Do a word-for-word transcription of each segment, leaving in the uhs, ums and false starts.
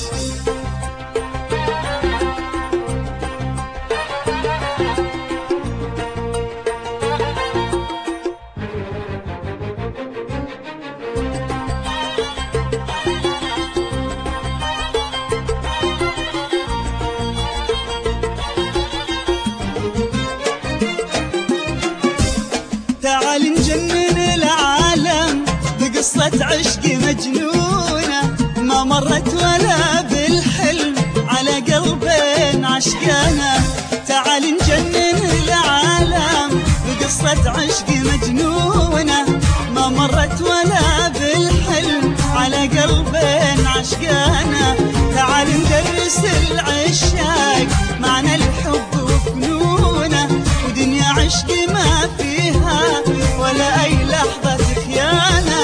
تعال نجنن العالم بقصة عشق مجنونة ما مرت ولا بالحلم على قلبين عشقانا. تعال نجنن العالم بقصة عشق مجنونة ما مرت ولا بالحلم على قلبين عشقانا. تعال ندرس العشاق معنى الحب وفنونه ودنيا عشق ما فيها ولا أي لحظة خيانة.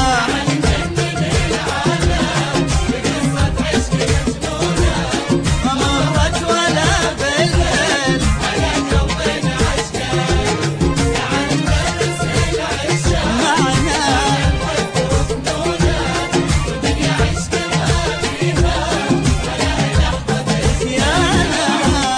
ما مرت ولا بالحلم على قلبين عشقان. تعال ندرس العشاق معنى الحب وفنونه ودنيا عشق ما فيها ولا أي لحظة خيانة.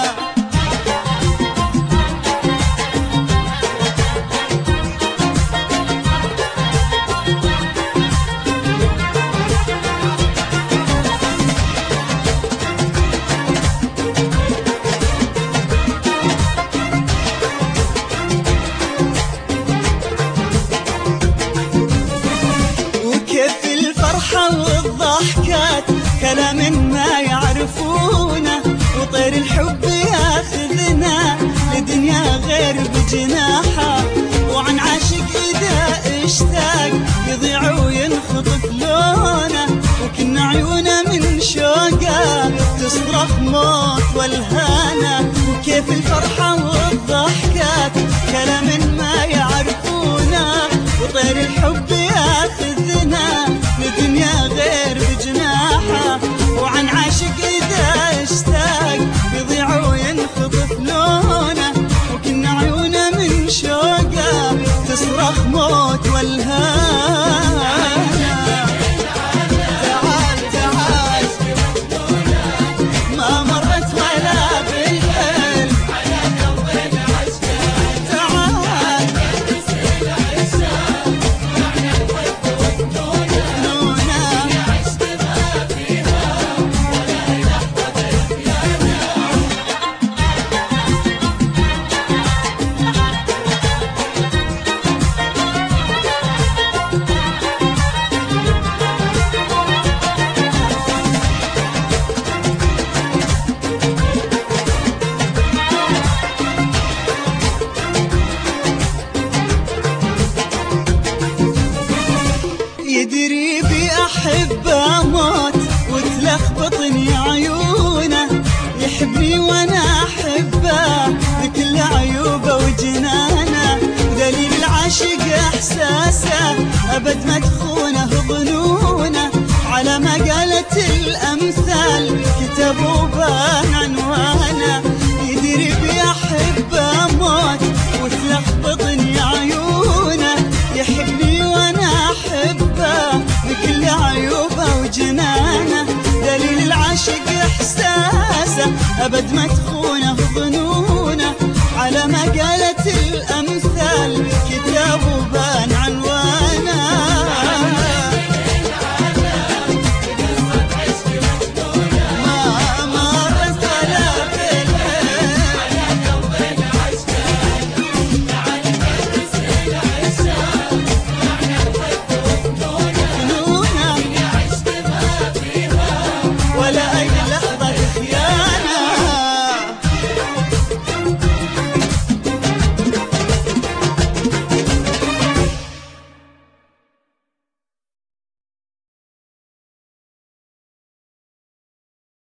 وكيف الفرحة والضحكات كلام ما يعرفونه وطير الحب ياخذنا لدنيا غير بجناحه. وعن عاشق إذا اشتاق يضيع وينخطف لونه وكنا عيونه من شوقه تصرخ موت والهانة. وكيف الفرحة والضحكات كلام ما يعرفونه وطير الحب ياخذنا لدنيا غير بجناحه. وعن عاشق إذا اشتاق يضيع وينخطف لونه وكنا عيونه من شوقه تصرخ موت والهانة. تعال تعال ما مرت ولا بالحلم على قلبين عشقان. تعال ندرس العشاق معنى الحب وفنونه عشق ما فيها ولا أي لحظة خيانة. يدري بي أحب أموت وتلخبطني عيونه يحبني وأنا أحبه بكل عيوبه وجنانه. دليل العاشق إحساسه أبد ما تخونه ظنونه على ما قالت الأمثال كتبوا بان عنوانه. يدري بي أحب أموت وتلخبطني عيونه يحبني وأنا أحبه بكل عيوبه وجنانه. دليل العاشق إحساسه أبد ما